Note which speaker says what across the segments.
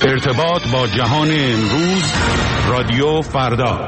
Speaker 1: ارتباط با جهان امروز، رادیو فردا.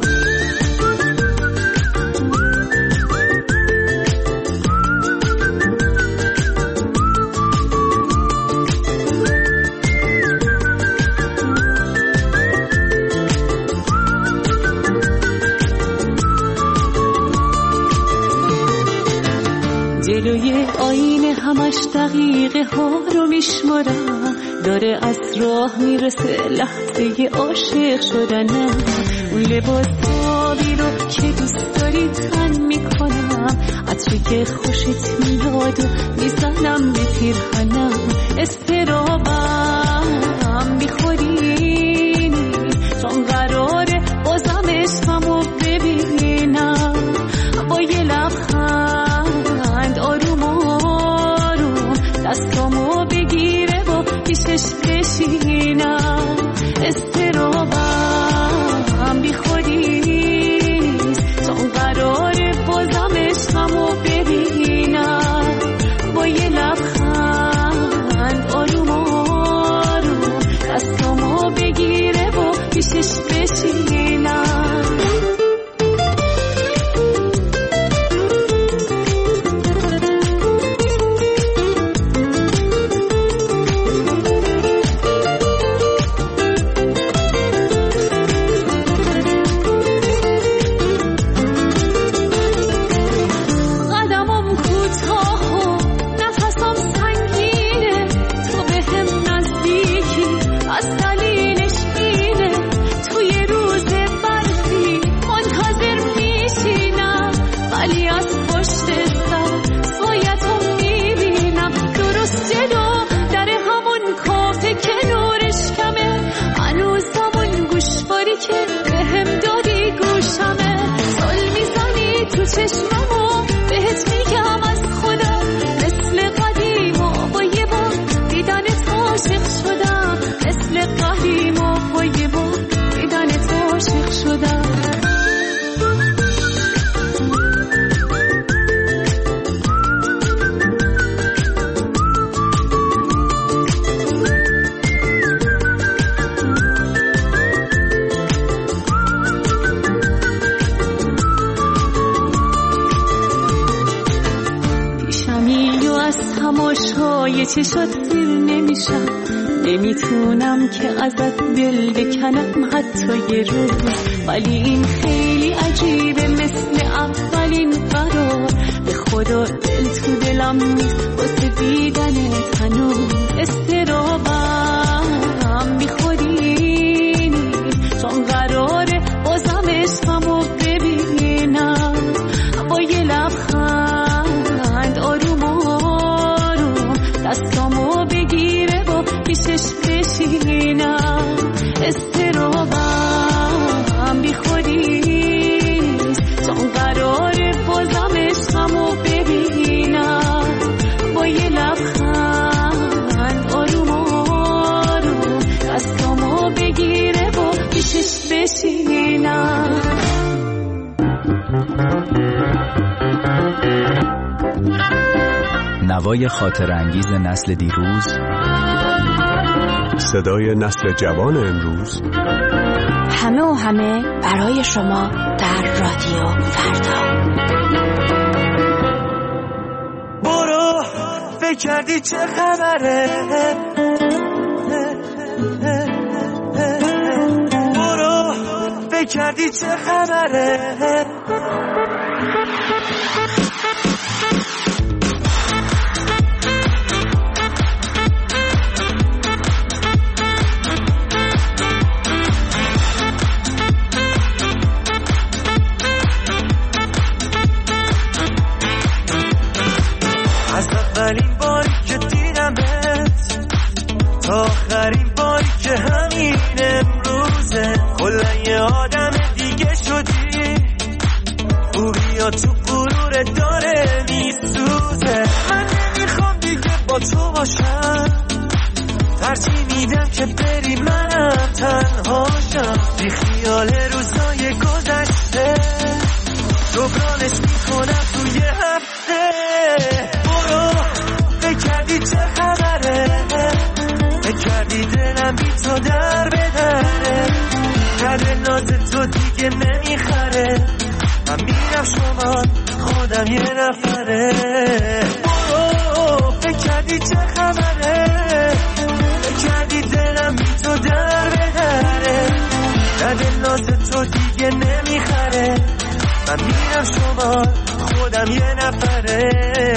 Speaker 2: جلوی آینه همش دقیقه ها رو میشمارم، داره از راه میرسه لحظه عاشق شدنم. اون لباس آبی رو که دوست داری تن میکنم، عطری که خوشت میاد و میزنم به پیرهنم. استرابم بیخودینی چون قراره بازم عشقمو ببینم. با یه لبخند آروم آروم دستامو بگیره و پیشش بشینم. استرابم بی خودی نیست چون قراره بازم عشقمو ببینم. با یه لبخند آروم آروم دستامو بگیره و پیشش بشینم. چشممو بهت میگم از خودم، مثل قدیم و با یه بار دیدنت عاشق شدم. مثل قدیم و با یه بار دیدنت عاشق شدم. تماشای چشات سیر نمیشم، نمیتونم که ازت دل بکنم حتی یه روز. ولی این خیلی عجیبه مثل اولین قرار، به خدا دل تو دلم نیست واسه دیدنت هنوز. استرابم بی خودی نیست چون قراره بازم عشقمو ببینم. با یه لبخند آروم دستامو بگیره و پیشش بشینم. استرابم بی خودی نیست چون قراره بازم عشقمو ببینم. با یه لبخند آروم آروم دستامو بگیره و پیشش بشینم.
Speaker 3: نوای خاطر انگیز نسل دیروز،
Speaker 4: صدای نسل جوان امروز،
Speaker 5: همه و همه برای شما در رادیو فردا.
Speaker 6: برو فکر کردی چه خبره، برو فکر کردی چه خبره. اولین باری که دیدمت تا آخرین باری که همین امروزه، کلا یه آدم دیگه شدی. خوبیا تو غرور داره میسوزه. من نمیخوام دیگه با تو باشم، ترجیح میدم که بری منم تنهاشم. بی خیال روزای گذشته جبرانش میکنم توی هفته. برو فکر کردی چه خبره، فکر کردی دلم دلم بی تو در بدره، دل ناز تو دیگه نمیخره، من میرم شما خودم یه نفره. فکر کردی چه خبره، فکر کردی دلم بی تو در بدره، دل ناز تو دیگه نمیخره، من میرم شما خودم یه نفره.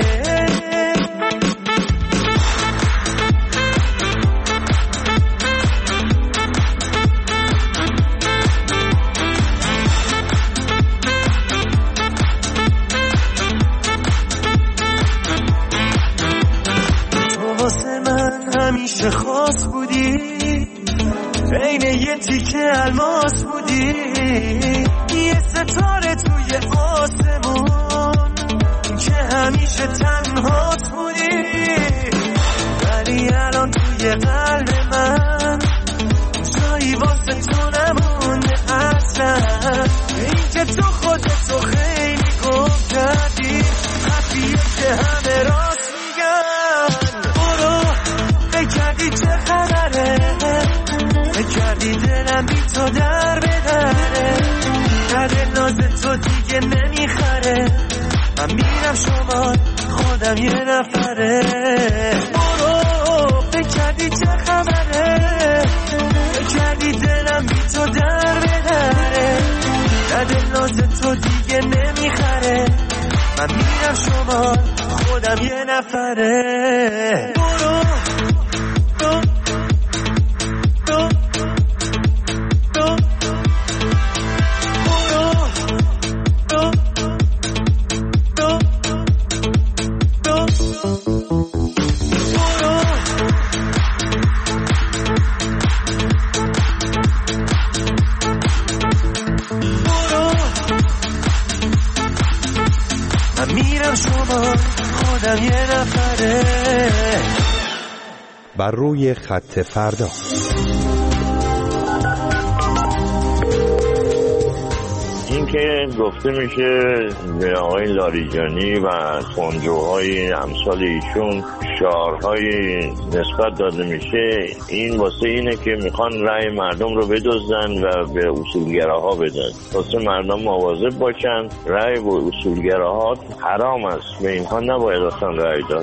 Speaker 6: همیشه خاص بودی، عین یه تیکه الماس بودی، یه ستاره توی آسمون که همیشه تنهات بودی، ولی الان توی قلب من جایی واسه تو نمونده اصلا. این که تو خودتو خیلی گم کردی، حرفیه که همه راست میگن. کردی چه خبره، کردی دلم بی تو در بدره، دل ناز تو دیگه نمیخره، من میرم شما خودم یه نفره. کردی چه خبره، کردی دلم بی تو در بدره، دل ناز تو دیگه نمیخره، من میرم شما خودم یه نفره.
Speaker 4: بر روی خط فردا.
Speaker 7: این که گفته میشه به آقای لاریجانی و خونجوهای امثال ایشون شعارهای نسبت داده میشه، این واسه اینه که میخوان رأی مردم رو بدزدن و به اصولگراها بدن، واسه مردم مواظب باشن. رأی به اصولگراها حرام است، به اینها نباید اصلا رأی داد.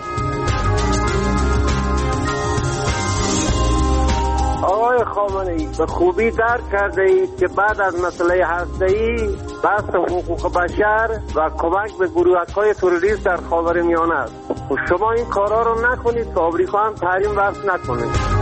Speaker 8: آقای خامنه‌ای به خوبی درک کرده اید که بعد از مسئله هسته‌ای بحث حقوق بشر و کمک به گروه‌های تروریست در خاورمیانه است. و شما این کارا رو نکنید که آمریکا هم تحریم وضع نکنه.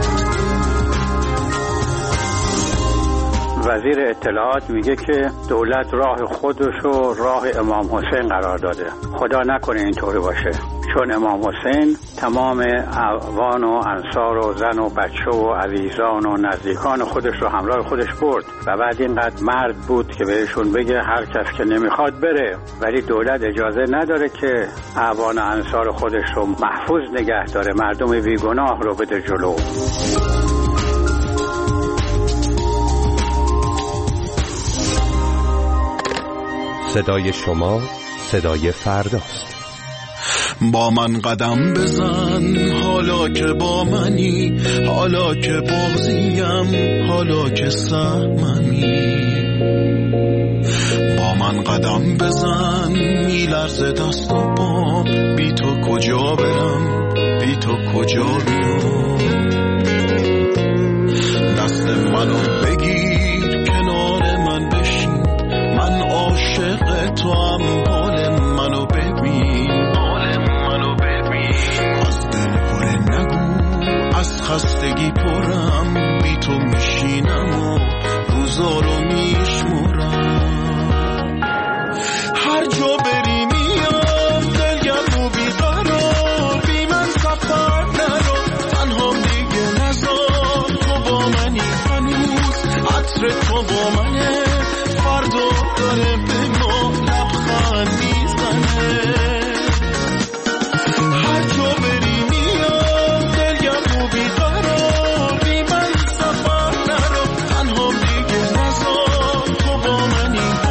Speaker 9: وزیر اطلاعات میگه که دولت راه خودش و راه امام حسین قرار داده. خدا نکنه اینطوری باشه، چون امام حسین تمام اعوان و انصار و زن و بچه و عزیزان و نزدیکان خودش رو همراه خودش برد و بعد اینقدر مرد بود که بهشون بگه هر کس که نمیخواد بره، ولی دولت اجازه نداره که اعوان و انصار خودش رو محفوظ نگه داره، مردم بیگناه رو بده جلو.
Speaker 4: صدای شما صدای فرداست.
Speaker 10: با من قدم بزن حالا که با منی، حالا که بازیم، حالا که سهممی. با من قدم بزن میلرزه دست و پام، بی تو کجا برم، بی تو کجا بیام. دست منو بگیر کنار من بشین، من عاشق تو هم، حال منو ببین، حال منو ببین. از دل پر نگو، از خستگی پرم، بی تو میشینم و روزا رو میشمرم. هر جا بری میام دلگرم و بیقرار، بی من سفر نرو، تنها دیگه نزار. تو با منی هنوز، عطر تو با منه، فردا داره به ما لبخند میزنه. هر جا بری میام دلگرم و بیقرار، بی من سفر نرو، تنها دیگه نزار. تو با منی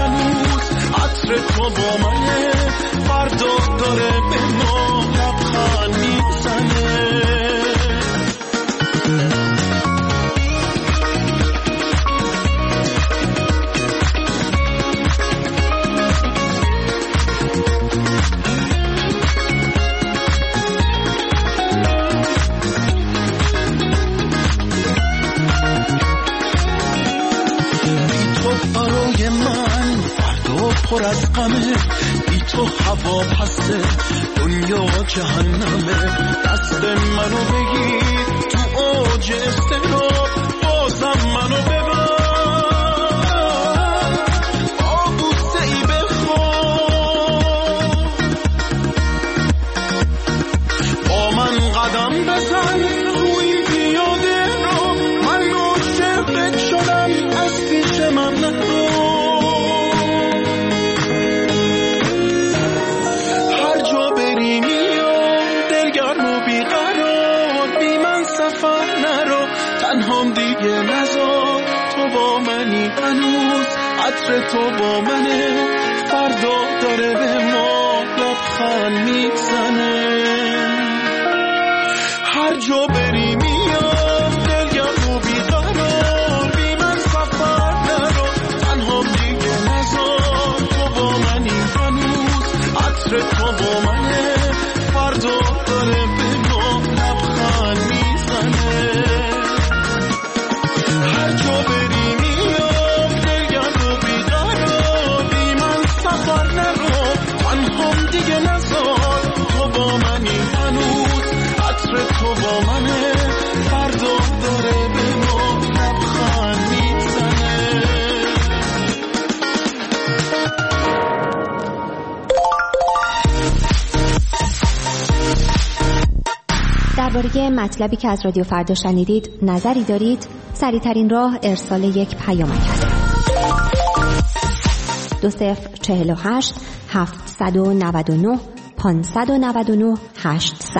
Speaker 10: پر از غمه، بی تو هوا پسه دنیا جهنمه. دست منو بگیر تو اوج استقرار، بازم منو ببر با بوسه ای بخواه، با من قدم بزن روی پیاده رو، من عاشقت شدم از پیش من نرو. هر جا بری میام دلگرم و بیقرار، بی من سفر نرو تنهام دیگه نذار. تو با منی هنوز، عطر تو با منه، فردا داره به ما لبخند میزنه. هر جا بری میام دلگرم و بیقرار، بی من سفر نرو تنهام دیگه نذار. تو با منی هنوز، عطر تو با منه، فردا داره به ما لبخند میزنه. هر جا بری میام دلگرم و بیقرار، بی من سفر نرو تنهام دیگه نذار. تو با منی هنوز، عطر تو با منه، فردا داره به ما لبخند میزنه.
Speaker 11: درباره مطلبی که از رادیو فردا شنیدید نظری دارید؟ سریع‌ترین راه ارسال یک پیامک است. 2048 799 599 800.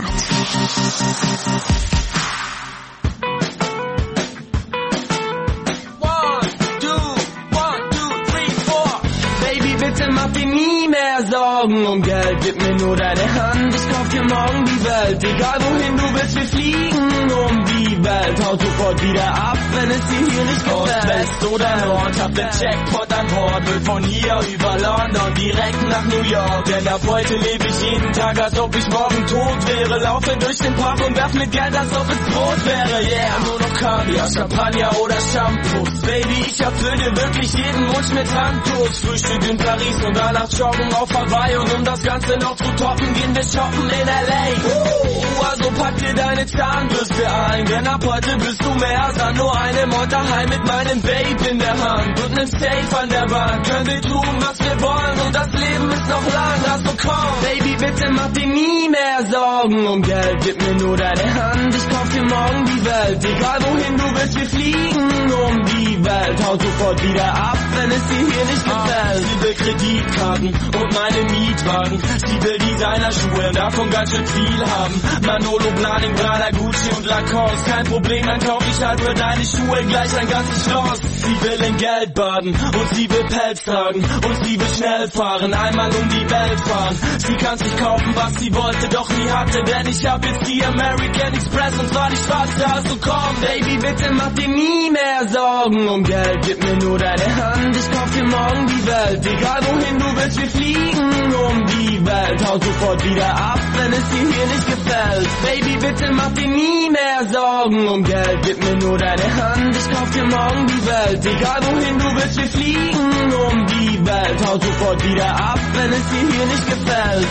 Speaker 6: Mach dir nie mehr Sorgen um Geld, gib mir nur deine Hand, ich kauf dir morgen die Welt. Egal wohin du willst, wir fliegen um die Welt. Haut sofort wieder ab, wenn es dir hier nicht gefällt. West oder Nord, hab den Jackpot an Bord, will von hier über London direkt nach New York. Denn ab heute lebe ich jeden Tag, als ob ich morgen tot wäre. Laufe durch den Park und werf mit Geld, als ob es Brot wäre. Yeah, nur noch Kaviar, Champagner oder Shampoos. Baby, ich erfüll dir wirklich jeden Wunsch mit Handtuch. Frühstück in Paris und danach joggen auf Hawaii. Und um das Ganze noch zu toppen, gehen wir shoppen in L.A. Also pack dir deine Zahnbürste ein, denn ab heute bist du mehr als nur eine Mod daheim mit meinem Babe in der Hand und nem Safe an der Wand. Können wir tun, was wir wollen und das Leben ist noch lang. Also komm, Baby, bitte mach dir nie mehr Sorgen um Geld. Gib mir nur deine Hand, ich kauf dir morgen die Welt. Egal wohin du willst, wir fliegen um die Welt. Haut sofort wieder ab, wenn es dir hier nicht gefällt. Sie will Kreditkarten und meine Mietwagen. Sie will Designerschuhe, davon ganz schön viel haben. Manolo, Blahnik, Prada, Gucci und Lacoste. Kein Problem, dann kauf ich halt für deine Schuhe gleich ein ganzes Schloss. Sie will in Geld baden und sie will Pelz tragen und sie will schnell fahren, einmal um die Welt fahren. Sie kann sich kaufen, was sie wollte, doch nie hatte, denn ich hab jetzt die American Express und zwar die schwarze. Also komm, Baby, bitte mach dir nie mehr Sorgen um Geld. Gib mir nur deine Hand, ich kauf dir morgen die Welt. Egal wohin du willst, wir fliegen um die Welt. Haut sofort wieder ab, wenn es dir hier nicht gefällt. Baby, bitte mach dir nie mehr Sorgen um Geld. Gib mir nur deine Hand, ich kauf dir morgen die Welt. Egal wohin du willst, wir fliegen um die Welt. Haut sofort wieder ab, wenn es dir hier nicht gefällt.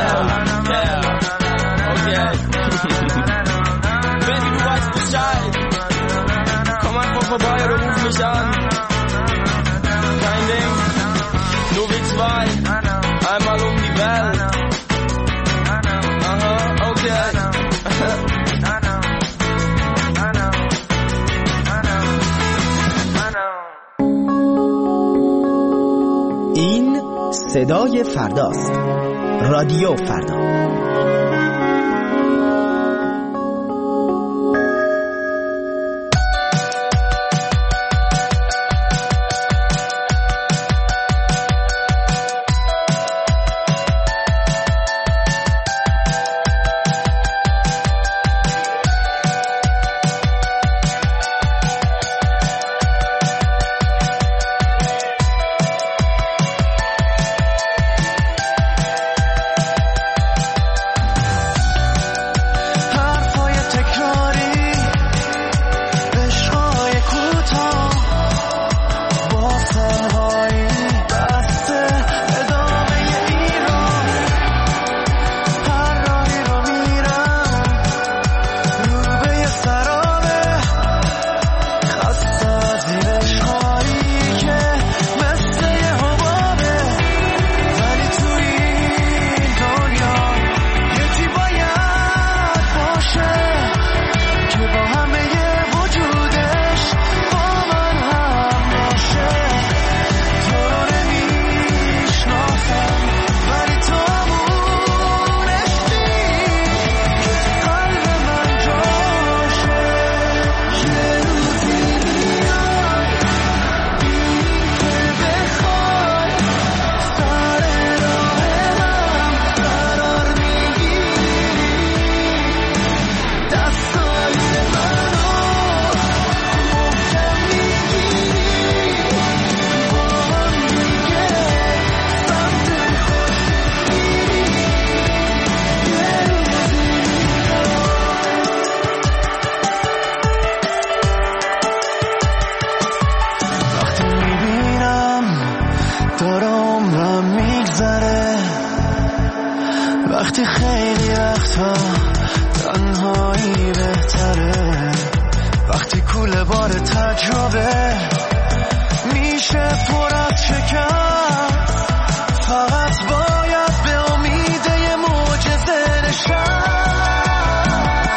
Speaker 6: Okay. Baby, du weißt Bescheid. Komm einfach vorbei oder ruf mich an. Kein Ding, nur wir zwei, einmal um die Welt. Aha, okay.
Speaker 12: این صدای فرداست. رادیو فردا.
Speaker 6: کوله بار تجربه میشه پر از شکست، فقط باید به امید یه معجزه نشست.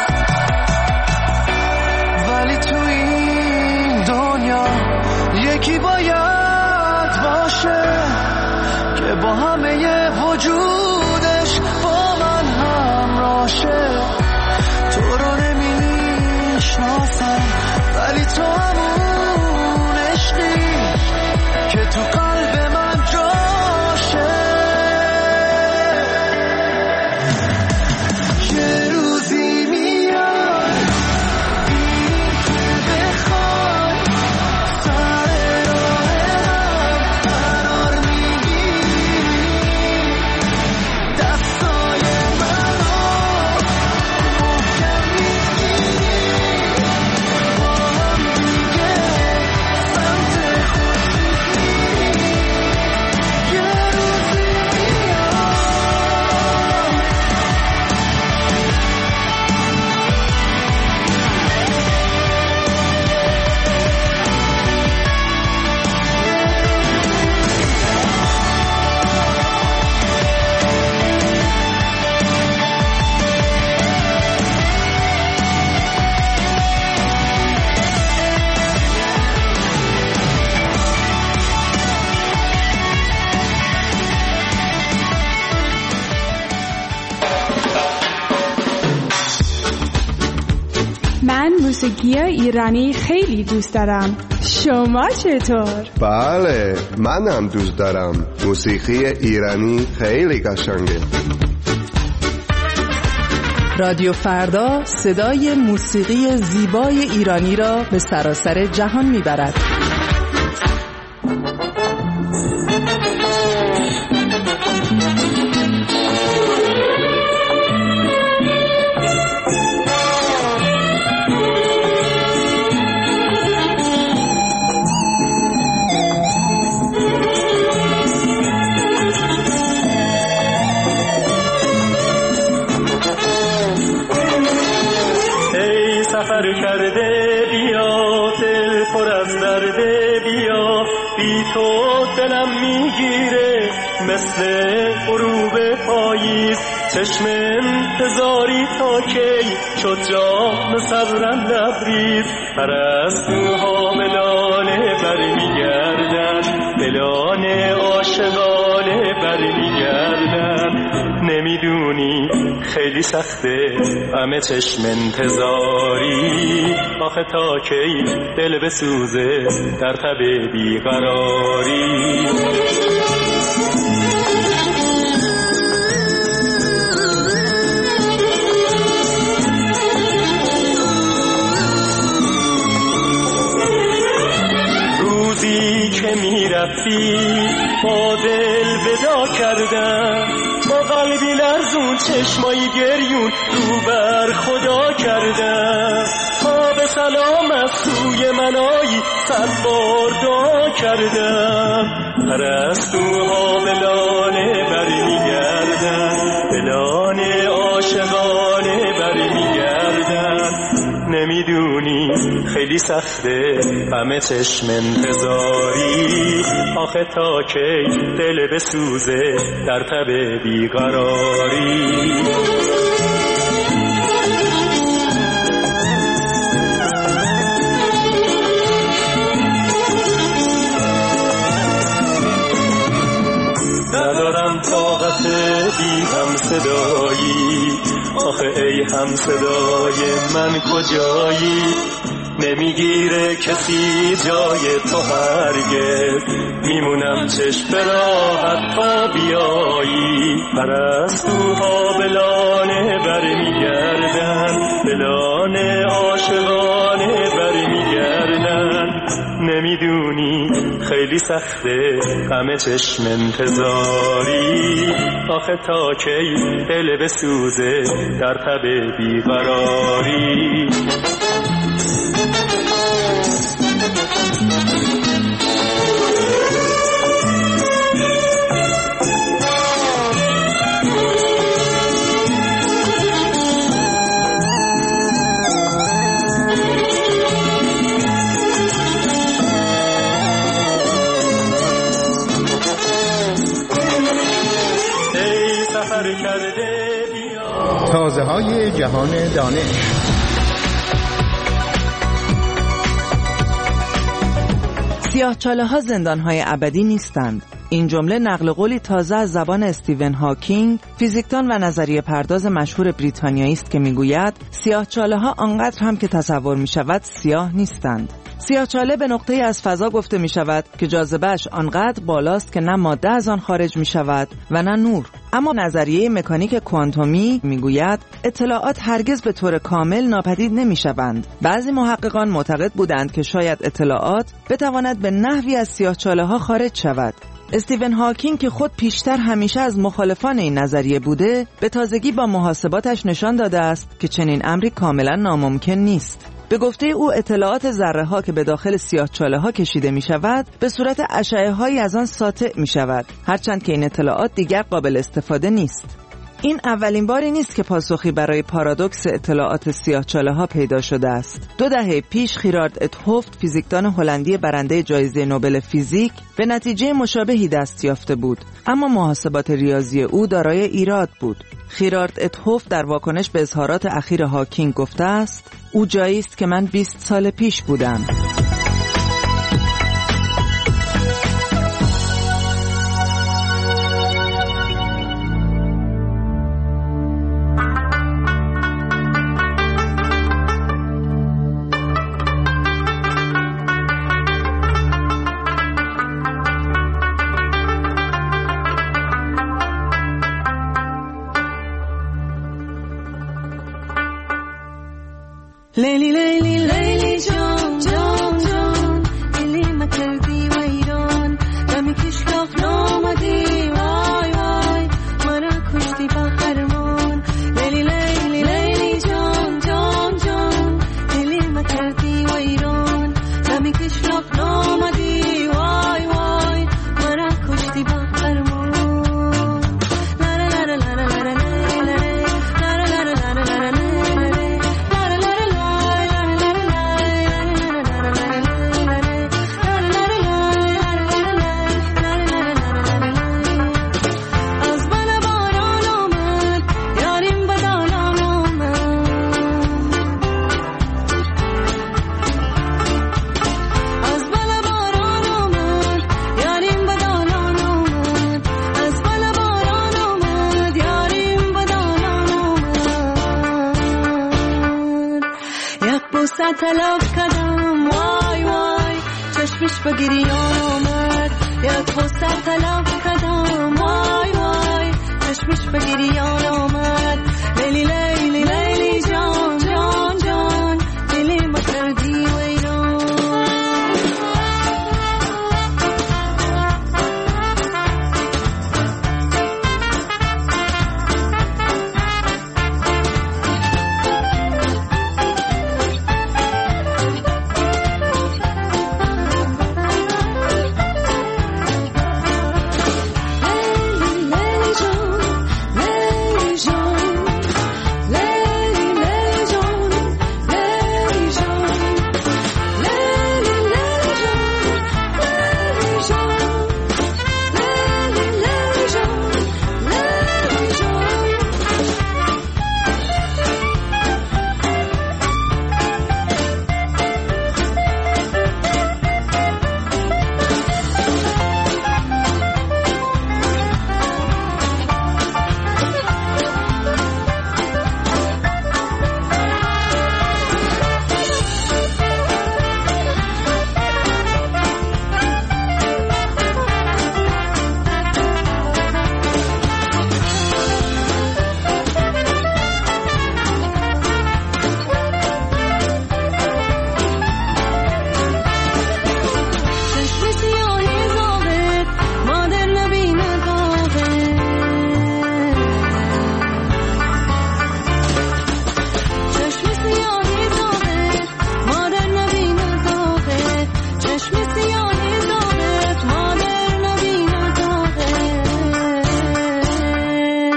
Speaker 6: ولی تو این دنیا یکی باید باشه که با همه ی وجودش با من همراشه. تو رو نمیشناسم ولی تو همون عشقی که تو قلب من جاشه. یه روزی میاد این که بخوای سر راه هم قرار میگیری، دستای منو محکم میگیری، با هم دیگه سمت خود میگیری. یه روزی میاد.
Speaker 13: من موسیقی ایرانی خیلی دوست دارم. شما چطور؟
Speaker 14: بله، منم دوست دارم. موسیقی ایرانی خیلی قشنگه.
Speaker 15: رادیو فردا صدای موسیقی زیبای ایرانی را به سراسر جهان میبرد.
Speaker 6: سفر کرده بیا، دل پر از درده بیا، بی تو دلم میگیره مثل غروب پاییز. چشم انتظاری تا کی شد جام صبرم لبریز. پرستوها ملانه برمیگردن، ملانه عاشقانه برمیگردن. نمیدونی خیلی سخته همه چشم انتظاری، آخه تا کی دل بسوزه در تب بیقراری. روزی که میرفتی با دل ودا کردم، با قلبی لرزون چشمایی گریون رو بر خدا کردم. تا به سلام از سوی منایی 100 بار دعا کردم. پرستوها ملانه برمیگردن، ملانه عاشقانه برمیگردن. نمیدونی خیلی سخته همه چشم انتظاری، آخه تا کی دل بسوزه در تب بیقراری. ندارم طاقت بی هم صدایی، آخه ای هم صدای من کجایی؟ نمیگیره کسی جای تو هرگز، میمونم چشم راحت تا بیایی. پرستوها بلانه برمیگردن، بلانه عاشقانه برمیگردن. نمیدونی خیلی سخته همه چشم انتظاری، آخه تا کی دل بسوزه در تب بیقراری.
Speaker 16: تازه‌های جهان دانش.
Speaker 15: سیاه‌چاله‌ها زندان‌های ابدی نیستند. این جمله نقل قولی تازه از زبان استیون هاکینگ، فیزیکدان و نظریه پرداز مشهور بریتانیایی است که میگوید سیاه‌چاله‌ها آنقدر هم که تصور می‌شود سیاه نیستند. سیاه‌چاله به نقطه‌ای از فضا گفته می‌شود که جاذبه‌اش آنقدر بالاست که نه ماده از آن خارج می‌شود و نه نور. اما نظریه مکانیک کوانتومی میگوید اطلاعات هرگز به طور کامل ناپدید نمی‌شوند. بعضی محققان معتقد بودند که شاید اطلاعات بتواند به نحوی از سیاه‌چاله‌ها خارج شود. استیون هاکینگ که خود پیشتر همیشه از مخالفان این نظریه بوده، به تازگی با محاسباتش نشان داده است که چنین امری کاملا ناممکن نیست. به گفته او اطلاعات ذره‌ها که به داخل سیاه‌چاله‌ها کشیده می‌شود به صورت اشعه‌هایی از آن ساطع می‌شود، هرچند که این اطلاعات دیگر قابل استفاده نیست. این اولین باری نیست که پاسخی برای پارادوکس اطلاعات سیاه‌چاله‌ها پیدا شده است. 2 دهه پیش خیرارد اتهوفت، فیزیکدان هلندی برنده جایزه نوبل فیزیک، به نتیجه مشابهی دست یافته بود، اما محاسبات ریاضی او دارای ایراد بود. خیرارد اتهوفت در واکنش به اظهارات اخیر هاکینگ گفته است: او جایی است که من 20 سال پیش بودم.
Speaker 2: لیلی لیلی لیلی جان جان جان دلی مکردی و ایران دمی کشلاف نامدی وای وای مرا کشتی با خرمان لیلی لیلی لیلی جان جان جان دلی مکردی و ایران دمی کشلاف نامدی وای وای مرا کشتی با خرمان تلف کردم وای وای چشمش به گریان آمد یک بوسه تلف کردم وای وای چشمش به گریان آمد لیلی لیلی لیلی جان جان جان دلی مکردی و ایران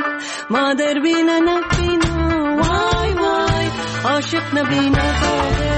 Speaker 2: مادر بینا نبینا وای وای عاشق نبینا